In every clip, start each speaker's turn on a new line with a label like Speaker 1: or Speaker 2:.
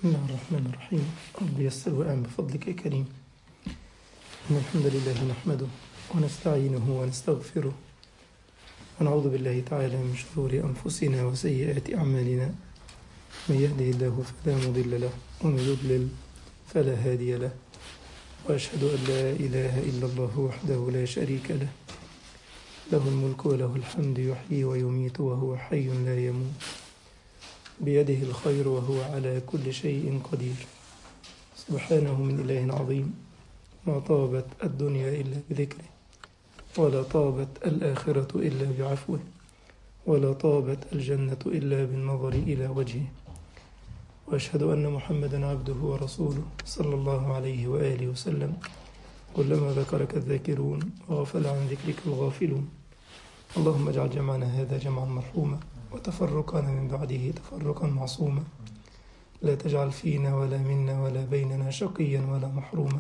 Speaker 1: بسم الله الرحمن الرحيم. رب يسر وأعن بفضلك يا كريم. إن الحمد لله نحمده ونستعينه ونستغفره ونعوذ بالله تعالى من شرور أنفسنا وسيئات أعمالنا. من يهده الله فلا مضل له ومن يضلل فلا هادي له، وأشهد أن لا إله إلا الله وحده لا شريك له، له الملك وله الحمد يحيي ويميت وهو حي لا يموت، بيده الخير وهو على كل شيء قدير. سبحانه من إله عظيم، ما طابت الدنيا إلا بذكره، ولا طابت الآخرة إلا بعفوه، ولا طابت الجنة إلا بالنظر إلى وجهه. وأشهد أن محمدا عبده ورسوله صلى الله عليه وآله وسلم. كلما ذكرك الذاكرون وغفل عن ذكرك الغافلون. اللهم اجعل جمعنا هذا جمعا مرحوما، وتفرقنا من بعده تفرقا معصوما. لا تجعل فينا ولا منا ولا بيننا شقيا ولا محروما.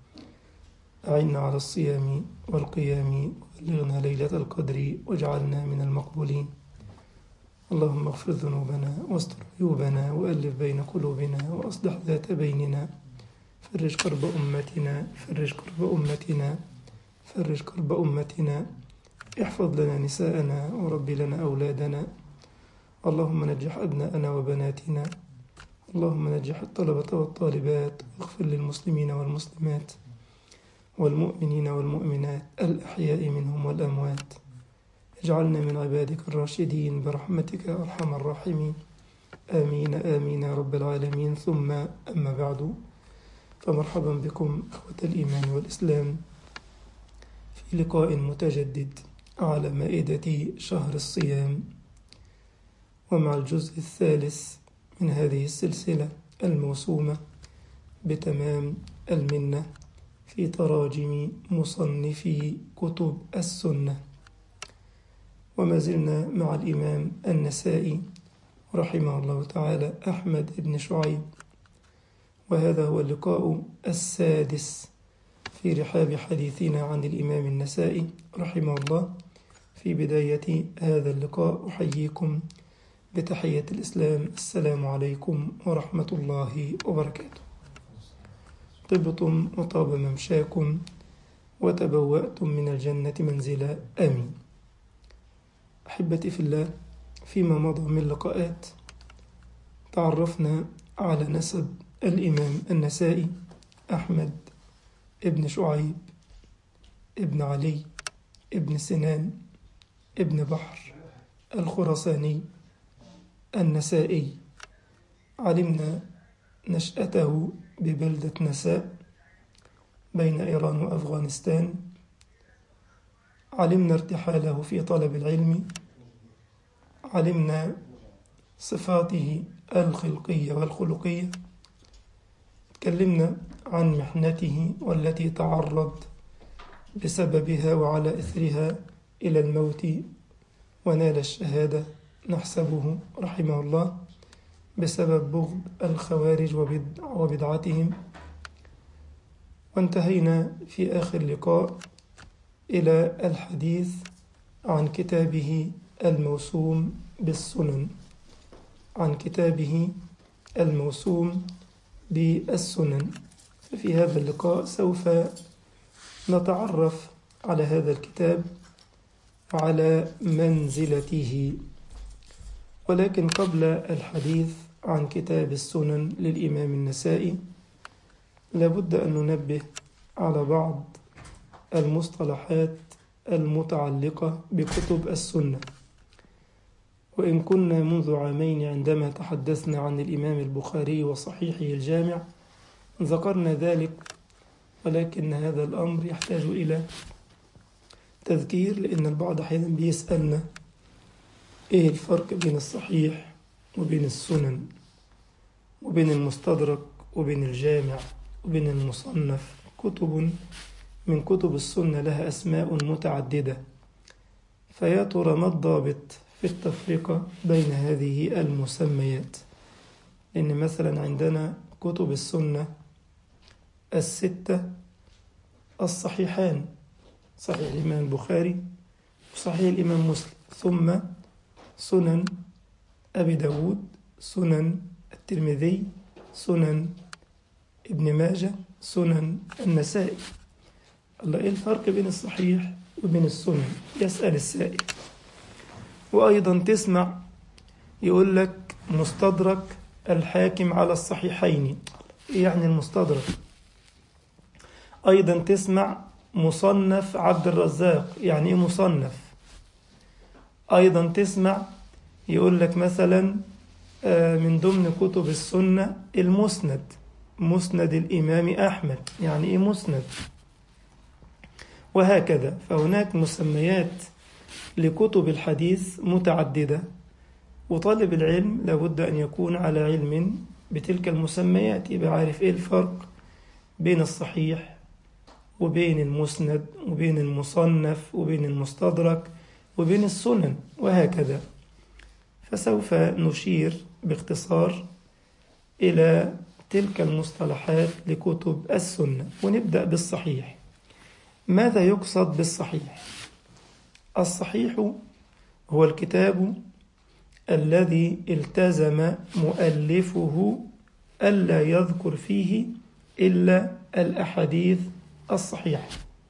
Speaker 1: أعنا على الصيام والقيام، وبلغنا ليلة القدر واجعلنا من المقبولين. اللهم اغفر ذنوبنا واستر عيوبنا وألف بين قلوبنا وأصلح ذات بيننا. فرج كرب أمتنا، فرج كرب أمتنا، فرج كرب أمتنا. احفظ لنا نساءنا ورب لنا أولادنا. اللهم نجح أبناءنا وبناتنا. اللهم نجح الطلبة والطالبات، واغفر للمسلمين والمسلمات والمؤمنين والمؤمنات الأحياء منهم والأموات. اجعلنا من عبادك الراشدين برحمتك يا أرحم الراحمين. آمين آمين يا رب العالمين. ثم أما بعد، فمرحبا بكم أخوة الإيمان والإسلام في لقاء متجدد على مائدة شهر الصيام، ومع الجزء الثالث من هذه السلسلة الموسومة بتمام المنة في تراجم مصنفي كتب السنة. وما زلنا مع الإمام النسائي رحمه الله تعالى أحمد بن شعيب، وهذا هو اللقاء السادس في رحاب حديثنا عن الإمام النسائي رحمه الله. في بداية هذا اللقاء أحييكم بتحية الإسلام، السلام عليكم ورحمة الله وبركاته. طبتم وطاب ممشاكم وتبوأتم من الجنة منزلا، آمين. أحبتي في الله، فيما مضى من لقاءات تعرفنا على نسب الإمام النسائي أحمد ابن شعيب ابن علي ابن سنان ابن بحر الخراساني النسائي. علمنا نشأته ببلدة نساء بين إيران وأفغانستان. علمنا ارتحاله في طلب العلم. علمنا صفاته الخلقية والخلقية. تكلمنا عن محنته والتي تعرض بسببها وعلى إثرها إلى الموت ونال الشهادة، نحسبه رحمه الله بسبب بغض الخوارج وبدعتهم. وانتهينا في آخر لقاء إلى الحديث عن كتابه الموسوم بالسنن، عن كتابه الموسوم بالسنن. ففي هذا اللقاء سوف نتعرف على هذا الكتاب وعلى منزلته. ولكن قبل الحديث عن كتاب السنن للإمام النسائي لابد أن ننبه على بعض المصطلحات المتعلقة بكتب السنة. وإن كنا منذ عامين عندما تحدثنا عن الإمام البخاري وصحيحه الجامع ذكرنا ذلك، ولكن هذا الأمر يحتاج إلى تذكير، لأن البعض أحيانا بيسألنا إيه الفرق بين الصحيح وبين السنن وبين المستدرك وبين الجامع وبين المصنف. كتب من كتب السنة لها أسماء متعددة، فيا ترى ما الضابط في التفرقة بين هذه المسميات؟ لأن مثلا عندنا كتب السنة الستة الصحيحان، صحيح الإمام البخاري وصحيح الإمام مسلم، ثم سنن أبي داود، سنن الترمذي، سنن ابن ماجه، سنن النسائي. الله، إيه الفرق بين الصحيح وبين السنن؟ يسأل السائل. وأيضا تسمع يقول لك مستدرك الحاكم على الصحيحين. إيه يعني المستدرك؟ أيضا تسمع مصنف عبد الرزاق. يعني إيه مصنف؟ أيضا تسمع يقول لك مثلا من ضمن كتب السنة المسند، مسند الإمام أحمد. يعني إيه مسند؟ وهكذا. فهناك مسميات لكتب الحديث متعددة، وطالب العلم لابد أن يكون على علم بتلك المسميات، يبقى عارف إيه الفرق بين الصحيح وبين المسند وبين المصنف وبين المستدرك وبين السنن وهكذا. فسوف نشير باختصار إلى تلك المصطلحات لكتب السنة، ونبدأ بالصحيح. ماذا يقصد بالصحيح؟ الصحيح هو الكتاب الذي التزم مؤلفه ألا يذكر فيه إلا الأحاديث الصحيحة.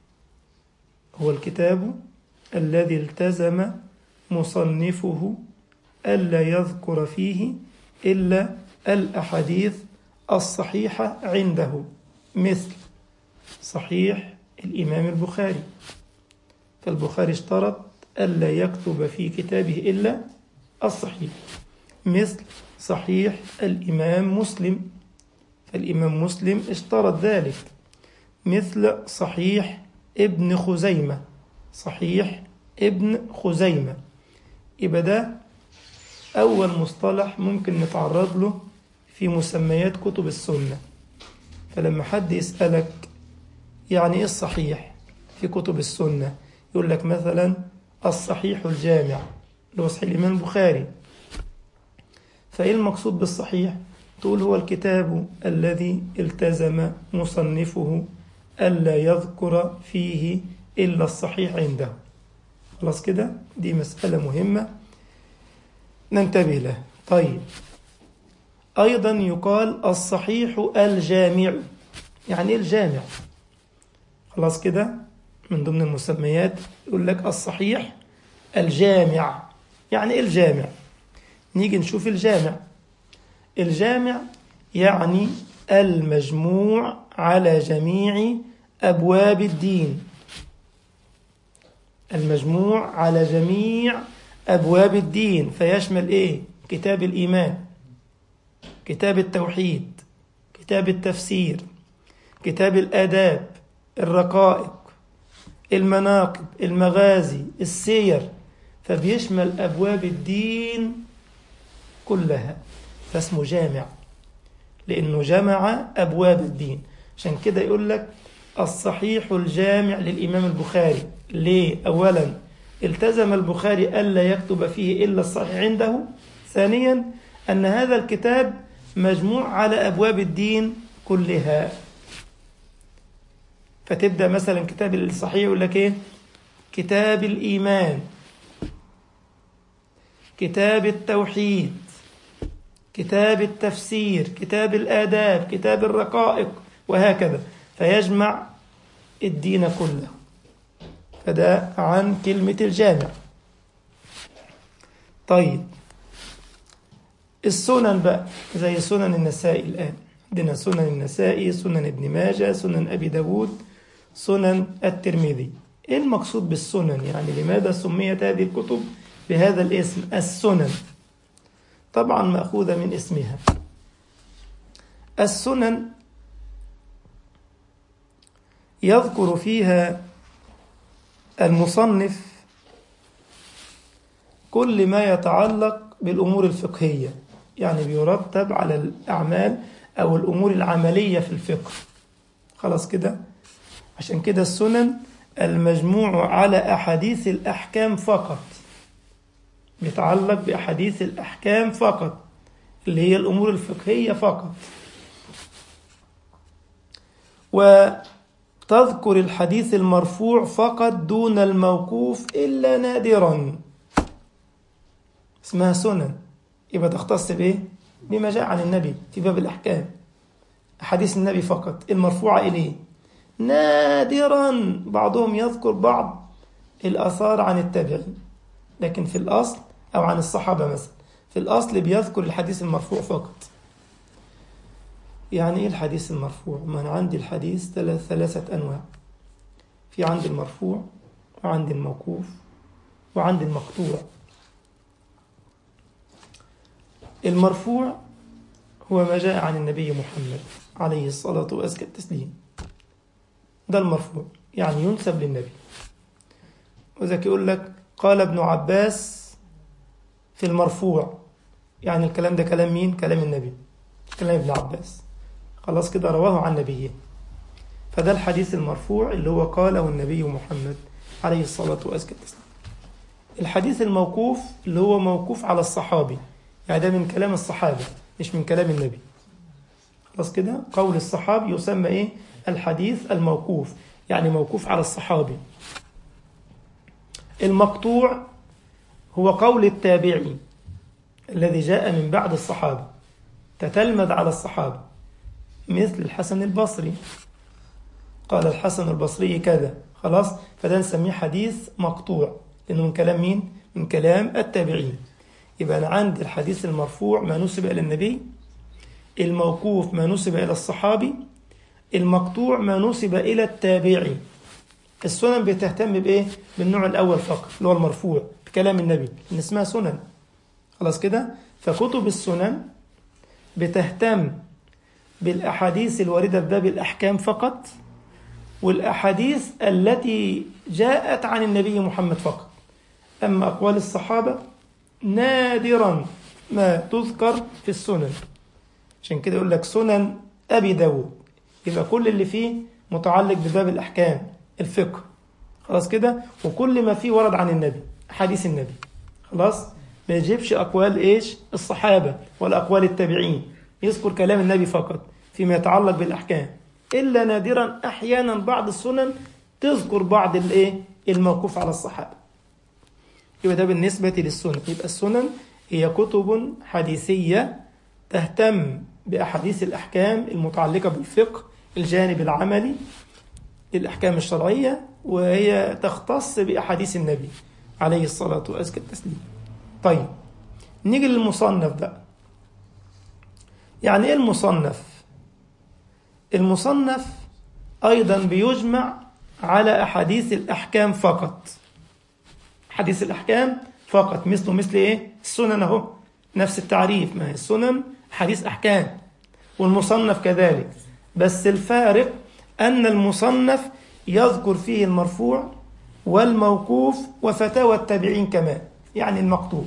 Speaker 1: هو الكتاب الذي التزم مصنفه ألا يذكر فيه إلا الأحاديث الصحيحة عنده، مثل صحيح الإمام البخاري. فالبخاري اشترط ألا يكتب في كتابه إلا الصحيح. مثل صحيح الإمام مسلم، فالإمام مسلم اشترط ذلك. مثل صحيح ابن خزيمة، صحيح ابن خزيمة. يبقى ده أول مصطلح ممكن نتعرض له في مسميات كتب السنة. فلما حد يسألك يعني إيه الصحيح في كتب السنة، يقول لك مثلا الصحيح الجامع اللي هو صحيح الإمام البخاري. فإيه المقصود بالصحيح؟ تقول هو الكتاب الذي التزم مصنفه ألا يذكر فيه إلا الصحيح عنده. خلاص كده، دي مسألة مهمة ننتبه لها. طيب، أيضا يقال الصحيح الجامع. يعني إيه الجامع؟ خلاص كده، من ضمن المسميات يقول لك الصحيح الجامع. يعني إيه الجامع؟ نيجي نشوف الجامع. الجامع يعني المجموع على جميع أبواب الدين، المجموع على جميع أبواب الدين. فيشمل إيه؟ كتاب الإيمان، كتاب التوحيد، كتاب التفسير، كتاب الآداب، الرقائق، المناقب، المغازي، السير. فبيشمل أبواب الدين كلها، فاسمه جامع لأنه جمع أبواب الدين. عشان كده يقول لك الصحيح الجامع للإمام البخاري. ليه؟ أولا التزم البخاري ألا يكتب فيه إلا الصحيح عنده. ثانيا أن هذا الكتاب مجموع على أبواب الدين كلها. فتبدأ مثلا كتاب الصحيح يقول لك إيه؟ كتاب الإيمان، كتاب التوحيد، كتاب التفسير، كتاب الآداب، كتاب الرقائق، وهكذا. فيجمع الدين كله. فده عن كلمة الجامع. طيب، السنن بقى زي سنن النسائي. الآن عندنا سنن النسائي، سنن ابن ماجه، سنن أبي داود، سنن الترمذي. إيه المقصود بالسنن؟ يعني لماذا سميت هذه الكتب بهذا الاسم السنن؟ طبعا مأخوذة من اسمها. السنن يذكر فيها المصنف كل ما يتعلق بالأمور الفقهية، يعني بيرتب على الأعمال أو الأمور العملية في الفقه. خلاص كده. عشان كده السنن المجموع على أحاديث الأحكام فقط، بيتعلق بأحاديث الأحكام فقط، اللي هي الأمور الفقهية فقط. وتذكر الحديث المرفوع فقط دون الموقوف إلا نادرا، اسمها سنن. يبقى تختص بإيه؟ بما جاء عن النبي في باب الأحكام، أحاديث النبي فقط المرفوعة إليه. نادرا بعضهم يذكر بعض الآثار عن التابعين، لكن في الأصل أو عن الصحابة مثلا، في الأصل بيذكر الحديث المرفوع فقط. يعني إيه الحديث المرفوع؟ ما أنا عندي الحديث ثلاثة أنواع، في عندي المرفوع وعندي الموقوف وعندي المقطوع. المرفوع هو ما جاء عن النبي محمد عليه الصلاة وأزكى التسليم، ده المرفوع، يعني ينسب للنبي. وذلك يقول لك قال ابن عباس في المرفوع، يعني الكلام ده كلام مين؟ كلام النبي، كلام ابن عباس، خلاص كده رواه عن نبيه. فده الحديث المرفوع اللي هو قاله النبي محمد عليه الصلاة وأزكى التسليم. الحديث الموقوف اللي هو موقوف على الصحابي، يعني ده من كلام الصحابة مش من كلام النبي، خلاص كده. قول الصحابي يسمى إيه؟ الحديث الموقوف، يعني موقوف على الصحابي. المقطوع هو قول التابعي الذي جاء من بعد الصحابة، تتلمذ على الصحابة، مثل الحسن البصري، قال الحسن البصري كذا، خلاص، فده نسميه حديث مقطوع، لأنه من كلام مين؟ من كلام التابعين. يبقى أنا عندي الحديث المرفوع ما نسب إلى النبي، الموقوف ما نسب إلى الصحابي، المقطوع ما نسب إلى التابعي. السنن بتهتم بإيه؟ بالنوع الأول فقط اللي هو المرفوع بكلام النبي، اللي اسمها سنن، خلاص كده. فكتب السنن بتهتم بالأحاديث الواردة في باب الأحكام فقط، والأحاديث التي جاءت عن النبي محمد فقط. أما أقوال الصحابة نادرا ما تذكر في السنن، عشان كده يقول لك سنن أبي داود، يبقى كل اللي فيه متعلق بباب الأحكام الفقه، خلاص كده، وكل ما فيه ورد عن النبي، حديث النبي، خلاص. ما يجيبش أقوال إيش؟ الصحابة ولا أقوال التابعين، يذكر كلام النبي فقط فيما يتعلق بالأحكام، إلا نادرا أحيانا بعض السنن تذكر بعض الإيه؟ الموقوف على الصحابة. يبقى ده بالنسبة للسنن. يبقى السنن هي كتب حديثية تهتم بأحاديث الأحكام المتعلقة بالفقه، الجانب العملي للأحكام الشرعية، وهي تختص بأحاديث النبي عليه الصلاة وأزكى التسليم. طيب نيجي للمصنف بقى. يعني إيه المصنف؟ المصنف أيضا بيجمع على أحاديث الأحكام فقط، حديث الأحكام فقط، مثل إيه؟ السنن أهو، نفس التعريف، ما هي السنن حديث أحكام، والمصنف كذلك، بس الفارق أن المصنف يذكر فيه المرفوع والموقوف وفتاوى التابعين كمان، يعني المقطوع.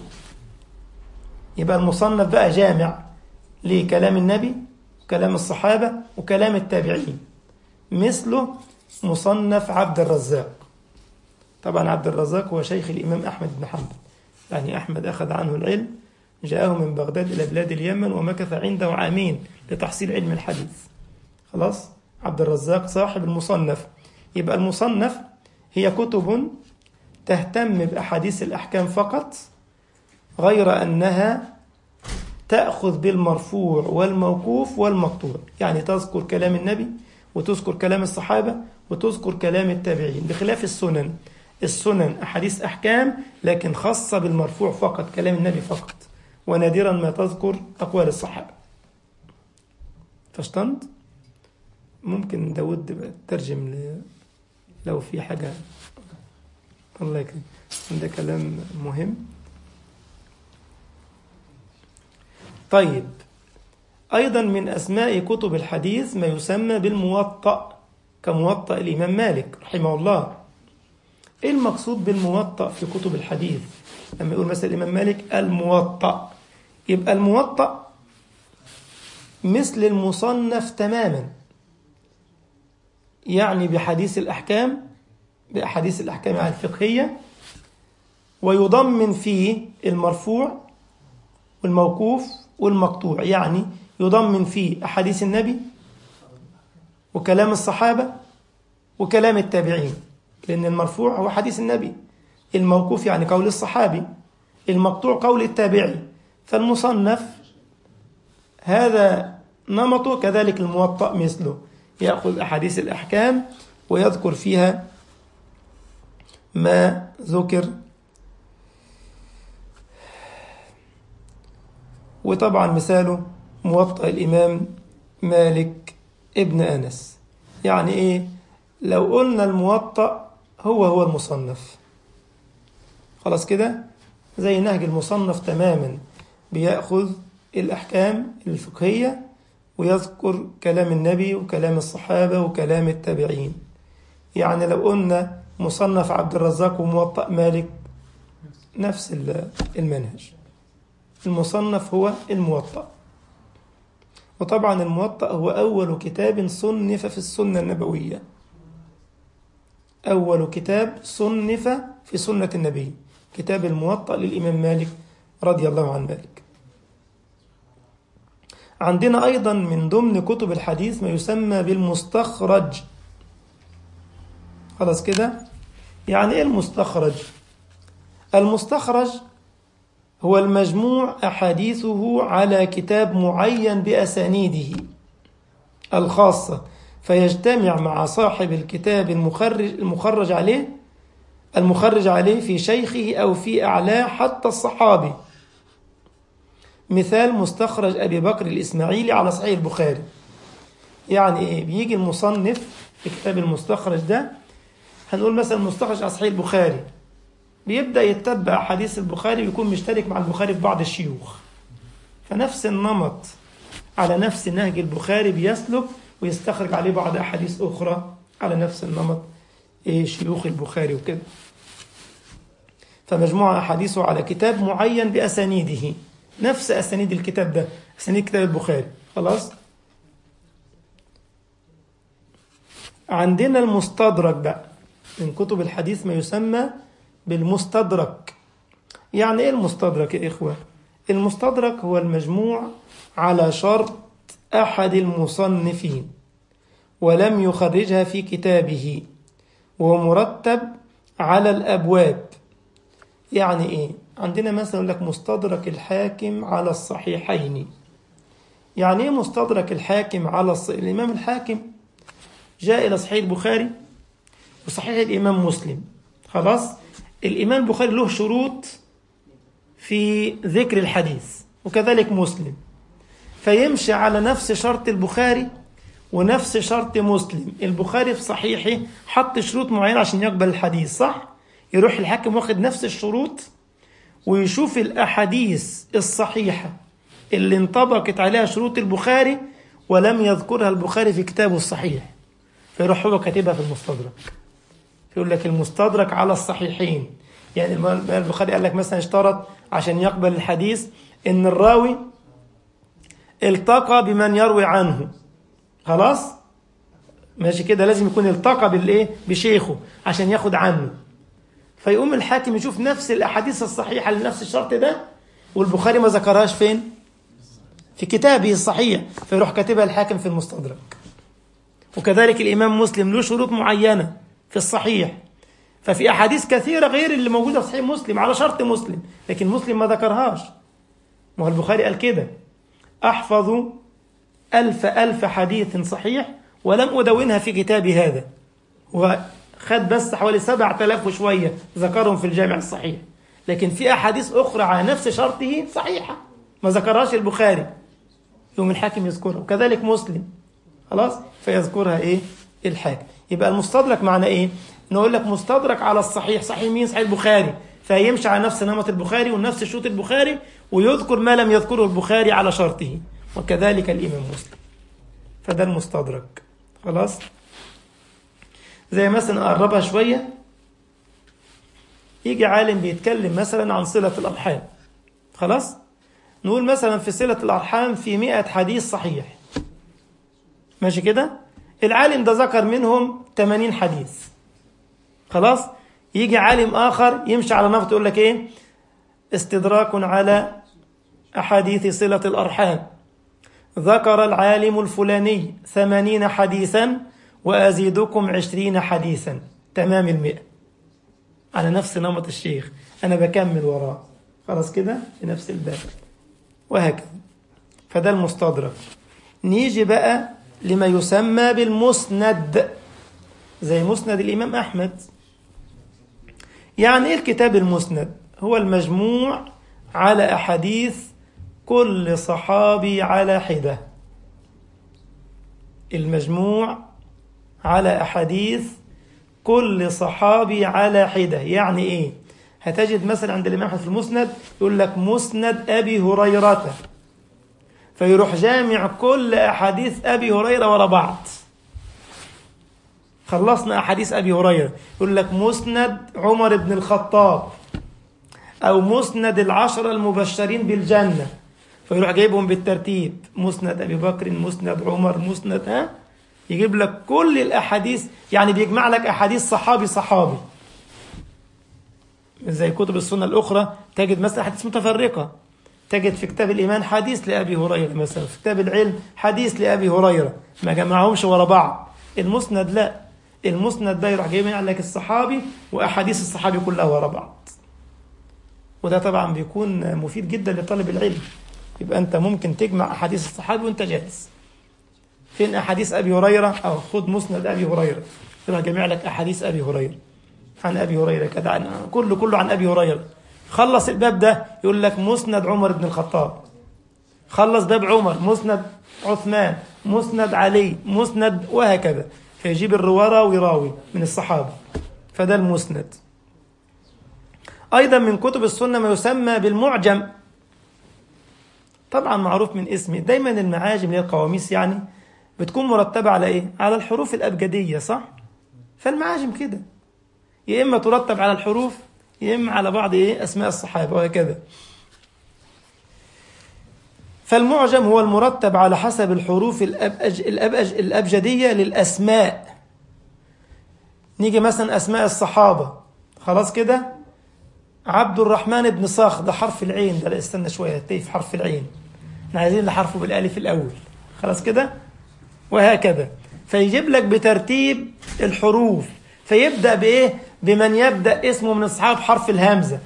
Speaker 1: يبقى المصنف بقى جامع لكلام النبي وكلام الصحابة وكلام التابعين، مثله مصنف عبد الرزاق. طبعا عبد الرزاق هو شيخ الإمام أحمد بن حنبل، يعني أحمد أخذ عنه العلم، جاءه من بغداد إلى بلاد اليمن ومكث عنده عامين لتحصيل علم الحديث، خلاص. عبد الرزاق صاحب المصنف. يبقى المصنف هي كتب تهتم بأحاديث الأحكام فقط، غير أنها تأخذ بالمرفوع والموقوف والمقطوع، يعني تذكر كلام النبي وتذكر كلام الصحابة وتذكر كلام التابعين، بخلاف السنن. السنن أحاديث أحكام لكن خاصة بالمرفوع فقط، كلام النبي فقط، ونادرا ما تذكر أقوال الصحابة. فاشتنت؟ ممكن داود ترجم لو في حاجة. الله يكرم، ده كلام مهم. طيب أيضا من أسماء كتب الحديث ما يسمى بالموطأ، كموطأ الإمام مالك رحمه الله. إيه المقصود بالموطأ في كتب الحديث؟ لما يقول مثلا الإمام مالك الموطأ، يبقى الموطأ مثل المصنف تماما، يعني بحديث الأحكام، بأحاديث الأحكام يعني الفقهية، ويضمن فيه المرفوع والموقوف والمقطوع، يعني يضمن فيه أحاديث النبي وكلام الصحابة وكلام التابعين، لأن المرفوع هو حديث النبي، الموقوف يعني قول الصحابي، المقطوع قول التابعي. فالمصنف هذا نمطه. كذلك الموطأ مثله، يأخذ أحاديث الأحكام ويذكر فيها ما ذكر. وطبعا مثاله موطأ الإمام مالك ابن أنس. يعني إيه؟ لو قلنا الموطأ هو المصنف، خلاص كده، زي نهج المصنف تماما، بيأخذ الأحكام الفقهية ويذكر كلام النبي وكلام الصحابة وكلام التابعين. يعني لو قلنا مصنف عبد الرزاق وموطأ مالك نفس المنهج، المصنف هو الموطأ. وطبعا الموطأ هو أول كتاب صنف في السنة النبوية، أول كتاب صنف في سنة النبي كتاب الموطأ للإمام مالك رضي الله عن مالك. عندنا أيضا من ضمن كتب الحديث ما يسمى بالمستخرج. خلاص كده، يعني إيه المستخرج؟ المستخرج هو المجموع أحاديثه على كتاب معين بأسانيده الخاصة، فيجتمع مع صاحب الكتاب المخرج عليه في شيخه أو في أعلاه حتى الصحابي. مثال مستخرج أبي بكر الإسماعيلي على صحيح البخاري. يعني إيه؟ بيجي المصنف في كتاب المستخرج ده، هنقول مثلا مستخرج على صحيح البخاري، بيبدأ يتبع حديث البخاري ويكون مشترك مع البخاري في بعض الشيوخ، فنفس النمط على نفس نهج البخاري بيسلك ويستخرج عليه بعض أحاديث أخرى على نفس النمط شيوخ البخاري وكده. فمجموعة أحاديثه على كتاب معين بأسانيده، نفس أسانيد الكتاب ده، أسانيد كتاب البخاري. خلاص. عندنا المستدرك بقى من كتب الحديث، ما يسمى بالمستدرك. يعني إيه المستدرك يا إخوة؟ المستدرك هو المجموع على شرط أحد المصنفين ولم يخرجها في كتابه، وهو مرتب على الأبواب. يعني إيه؟ عندنا مثلا يقول لك مستدرك الحاكم على الصحيحين. يعني إيه مستدرك الحاكم على الإمام الحاكم جاء إلى صحيح البخاري وصحيح الإمام مسلم. خلاص. الإمام البخاري له شروط في ذكر الحديث وكذلك مسلم، فيمشي على نفس شرط البخاري ونفس شرط مسلم. البخاري في صحيحه حط شروط معينة عشان يقبل الحديث، صح؟ يروح الحاكم واخد نفس الشروط ويشوف الأحاديث الصحيحة اللي انطبقت عليها شروط البخاري ولم يذكرها البخاري في كتابه الصحيح، فيروح هو كاتبها في المستدرك. يقول لك المستدرك على الصحيحين. يعني البخاري قال لك مثلا اشترط عشان يقبل الحديث ان الراوي التقى بمن يروي عنه. خلاص ماشي كده، لازم يكون التقى بشيخه عشان ياخد عنه. فيقوم الحاكم يشوف نفس الاحاديث الصحيحه لنفس الشرط ده والبخاري ما ذكرهاش فين؟ في كتابه الصحيح، فيروح كاتبها الحاكم في المستدرك. وكذلك الامام مسلم له شروط معينه في الصحيح، ففي أحاديث كثيرة غير اللي موجودة في صحيح مسلم على شرط مسلم، لكن مسلم ما ذكرهاش. ما هو البخاري قال كده: أحفظ ألف حديث صحيح ولم أدونها في كتابي هذا. وخد بس حوالي 7000 وشوية ذكرهم في الجامع الصحيح، لكن في أحاديث أخرى على نفس شرطه صحيحة ما ذكرهاش البخاري، يوم الحاكم يذكرها. وكذلك مسلم، خلاص، فيذكرها الحاكم. يبقى المستدرك معنى إيه؟ نقول لك مستدرك على الصحيح. صحيح مين؟ صحيح البخاري، فيمشي على نفس نمط البخاري ونفس شروط البخاري ويذكر ما لم يذكره البخاري على شرطه، وكذلك الإمام مسلم. فده المستدرك. خلاص. زي مثلا أقربها شوية، يجي عالم بيتكلم مثلا عن صلة الأرحام. خلاص. نقول مثلا في صلة الأرحام في 100 حديث صحيح، ماشي كده. العالم ده ذكر منهم 80 حديث. خلاص. يجي عالم آخر يمشي على نمط يقول لك استدراك على أحاديث صلة الأرحام. ذكر العالم الفلاني 80 حديثا وأزيدكم 20 حديثا، تمام 100، على نفس نمط الشيخ، أنا بكمل وراه. خلاص كده في نفس الباب، وهكذا. فده المستدرك. نيجي بقى لما يسمى بالمسند، زي مسند الإمام أحمد. يعني إيه الكتاب المسند؟ هو المجموع على أحاديث كل صحابي على حدة. المجموع على أحاديث كل صحابي على حدة. يعني إيه؟ هتجد مثلا عند الإمام أحمد في المسند يقول لك مسند أبي هريرة، فيروح جامع كل أحاديث أبي هريرة ورا بعض. خلصنا أحاديث أبي هريرة، يقول لك مسند عمر بن الخطاب، أو مسند العشرة المبشرين بالجنة، فيروح جايبهم بالترتيب: مسند أبي بكر، مسند عمر، مسند يجيب لك كل الأحاديث. يعني بيجمع لك أحاديث صحابي صحابي. زي كتب السنة الأخرى تجد مثلا أحاديث متفرقة، تجد في كتاب الإيمان حديث لأبي هريرة مثلا، في كتاب العلم حديث لأبي هريرة، ما جمعهمش ورا بعض. المسند لا، المسند ده يروح جايب لك الصحابي وأحاديث الصحابي كلها ورا بعض. وده طبعا بيكون مفيد جدا لطالب العلم. يبقى أنت ممكن تجمع أحاديث الصحابي وأنت جالس. فين أحاديث أبي هريرة؟ أو خد مسند أبي هريرة، يروح جمع لك أحاديث أبي هريرة، عن أبي هريرة كذا، عن كله عن أبي هريرة. خلص الباب ده يقول لك مسند عمر بن الخطاب. خلص باب عمر، مسند عثمان، مسند علي، مسند، وهكذا. فيجيب الروارة ويراوي من الصحابة، فده المسند. أيضا من كتب السنة ما يسمى بالمعجم. طبعا معروف من اسمه. دايما المعاجم اللي هي القواميس يعني بتكون مرتبة على إيه؟ على الحروف الأبجدية، صح؟ فالمعاجم كده يا إما ترتب على الحروف يا إما على بعض أسماء الصحابة وهكذا. فالمعجم هو المرتب على حسب الحروف الأبجدية للأسماء. نيجي مثلا أسماء الصحابة، خلاص كده، عبد الرحمن بن صخر، ده حرف العين، ده لا استنى شوية في حرف العين، احنا عايزين حرفه بالالف الأول، خلاص كده، وهكذا. فيجيب لك بترتيب الحروف، فيبدأ بإيه؟ بمن يبدأ اسمه من الصحابة بحرف الهمزة،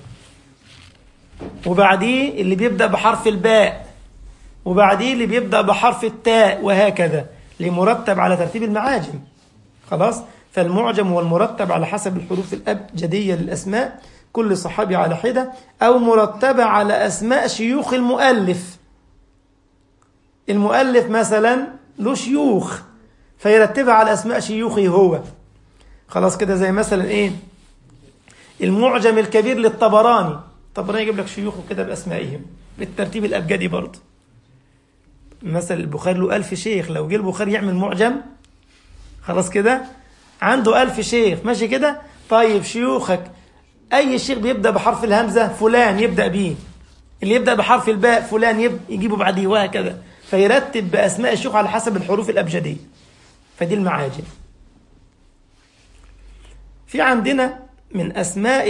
Speaker 1: وبعديه اللي بيبدأ بحرف الباء، وبعديه اللي بيبدأ بحرف التاء، وهكذا، لمرتب على ترتيب المعاجم. خلاص. فالمعجم هو المرتب على حسب الحروف الأبجدية للأسماء كل صحابي على حدة، أو مرتبة على أسماء شيوخ المؤلف. المؤلف مثلا له شيوخ فيرتبها على أسماء شيوخه هو. خلاص كده. زي مثلا المعجم الكبير للطبراني، الطبراني يجيب لك شيوخه كده بأسمائهم بالترتيب الأبجدي برضه. مثلا البخاري له 1000 شيخ، لو جه البخاري يعمل معجم، خلاص كده، عنده 1000 شيخ، ماشي كده. طيب شيوخك أي شيخ بيبدأ بحرف الهمزة فلان يبدأ بيه، اللي يبدأ بحرف الباء فلان يجيبه بعديه، وهكذا. فيرتب بأسماء الشيوخ على حسب الحروف الأبجدية. فدي المعاجم. في عندنا من أسماء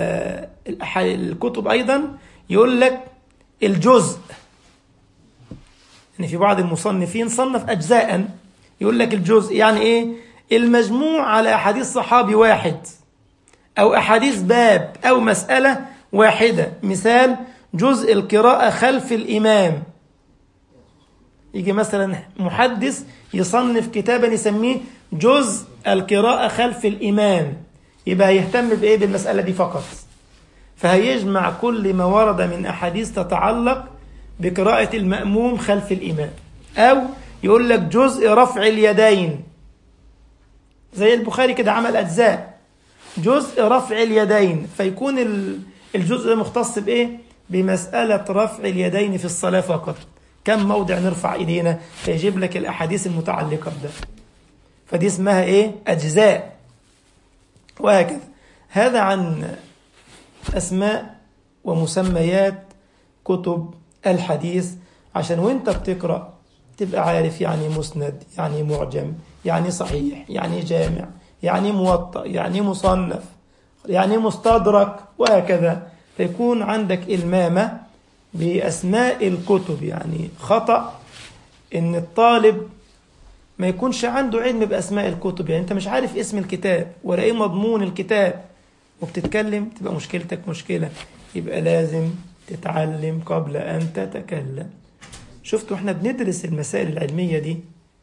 Speaker 1: الكتب أيضا يقول لك الجزء. يعني في بعض المصنفين صنف أجزاء، يقول لك الجزء يعني إيه؟ المجموع على أحاديث صحابي واحد، أو أحاديث باب أو مسألة واحدة. مثال: جزء القراءة خلف الإمام. يجي مثلا محدث يصنف كتابا يسميه جزء القراءة خلف الإمام، يبقى يهتم بإيه؟ بالمسألة دي فقط. فهيجمع كل ما ورد من أحاديث تتعلق بقراءة المأموم خلف الإمام. أو يقول لك جزء رفع اليدين، زي البخاري كده عمل أجزاء، جزء رفع اليدين، فيكون الجزء ده مختص بإيه؟ بمسألة رفع اليدين في الصلاة فقط. كم موضع نرفع إيدينا؟ فيجيب لك الأحاديث المتعلقة بده. فدي اسمها أجزاء، وهكذا. هذا عن أسماء ومسميات كتب الحديث، عشان وانت بتقرأ تبقى عارف يعني مسند، يعني معجم، يعني صحيح، يعني جامع، يعني موطأ، يعني مصنف، يعني مستدرك، وهكذا. فيكون عندك إلمامة بأسماء الكتب. يعني خطأ إن الطالب ما يكونش عنده علم بأسماء الكتب. يعني أنت مش عارف اسم الكتاب ولا إيه مضمون الكتاب وبتتكلم، تبقى مشكلتك مشكلة. يبقى لازم تتعلم قبل أن تتكلم. شفتوا احنا بندرس المسائل العلمية دي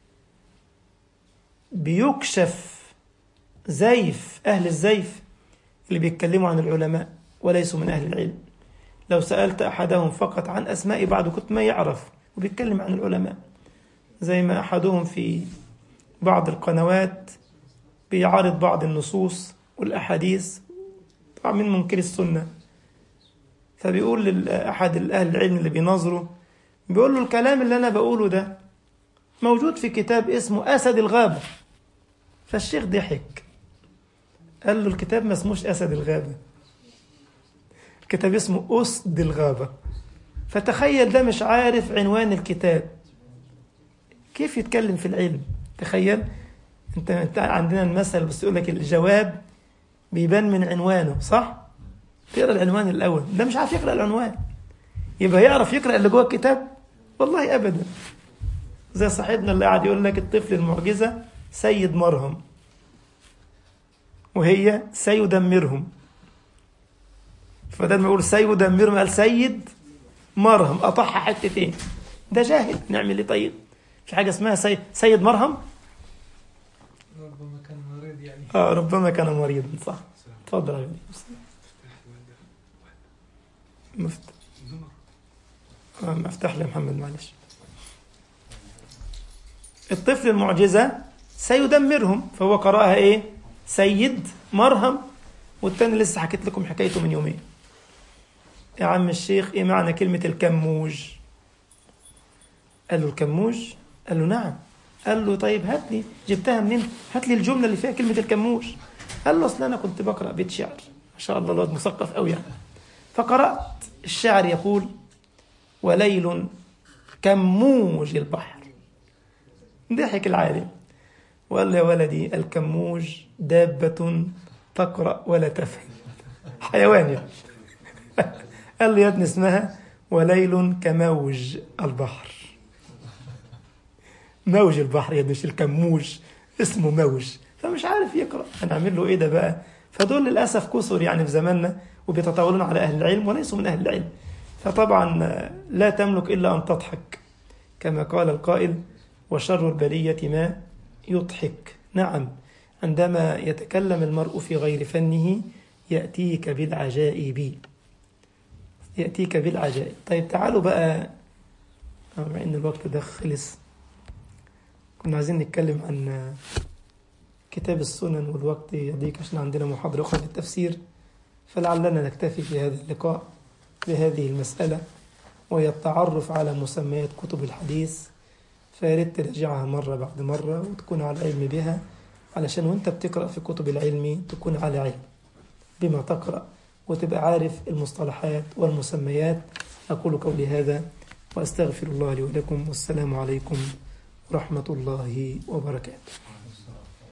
Speaker 1: بيكشف زيف أهل الزيف اللي بيتكلموا عن العلماء وليسوا من أهل العلم. لو سألت أحدهم فقط عن أسماء بعض كنت ما يعرف وبيتكلم عن العلماء، زي ما أحدهم في بعض القنوات بيعارض بعض النصوص والأحاديث طبعا من منكر السنة، فبيقول لأحد الأهل العلم اللي بينظره، بيقول له الكلام اللي أنا بقوله ده موجود في كتاب اسمه أسد الغابة. فالشيخ ضحك قال له الكتاب ما اسموش أسد الغابة، الكتاب اسمه أسد الغابة. فتخيل ده مش عارف عنوان الكتاب، كيف يتكلم في العلم؟ تخيل انت عندنا المثل بس يقول لك الجواب بيبان من عنوانه، صح؟ تقرا العنوان الاول، ده مش عارف يقرا العنوان، يبقى يعرف يقرا اللي جوه الكتاب؟ والله ابدا. زي صاحبنا اللي قاعد يقول لك الطفل المعجزه سيد مرهم وهي سيدمرهم، فده ما يقول سيدمرهم قال سيد مرهم، قطعها حتتين. ده جاهل، نعمل ايه طيب؟ في حاجه اسمها سيد مرهم؟
Speaker 2: ربما كان مريض يعني.
Speaker 1: ربما كان مريضا، صح. تفضل يا غالي. مفتاح لي محمد، معلش. الطفل المعجزة سيدمرهم، فهو قرأها ايه؟ سيد مرهم. والتاني لسه حكيت لكم حكايته من يومين. يا عم الشيخ ايه معنى كلمة الكموج؟ قال له الكموج؟ قال له نعم. قال له طيب هات لي، جبتها منين؟ هات لي الجملة اللي فيها كلمة الكموج. قال له اصل انا كنت بقرأ بيت شعر، ما شاء الله الواد مثقف قوي يعني، فقرأت الشعر يقول وليل كموج البحر. ضحك العالم وقال له يا ولدي الكموج دابة تقرأ ولا تفهم، حيوان يعني. قال له يا ابني اسمها وليل كموج البحر. موج البحر يا ابني، مش الكموج، اسمه موج. فمش عارف يقرأ، هنعمل له ايه ده بقى؟ فدول للأسف كثر يعني في زماننا وبيتطاولون على أهل العلم وليسوا من أهل العلم. فطبعا لا تملك إلا أن تضحك كما قال القائل وشر البلية ما يضحك. نعم، عندما يتكلم المرء في غير فنه يأتيك بالعجائب، يأتيك بالعجائب. طيب تعالوا بقى، مع إن الوقت ده خلص، كنا عايزين نتكلم عن كتاب السنن والوقت يضيق عشان عندنا محاضرة أخرى في التفسير، فلعلنا نكتفي في هذا اللقاء بهذه المسألة، وهي التعرف على مسميات كتب الحديث. فياريت تراجعها مرة بعد مرة وتكون على علم بها، علشان وانت بتقرأ في كتب العلم تكون على علم بما تقرأ وتبقى عارف المصطلحات والمسميات. أقول قولي هذا وأستغفر الله لي ولكم، والسلام عليكم ورحمة الله وبركاته.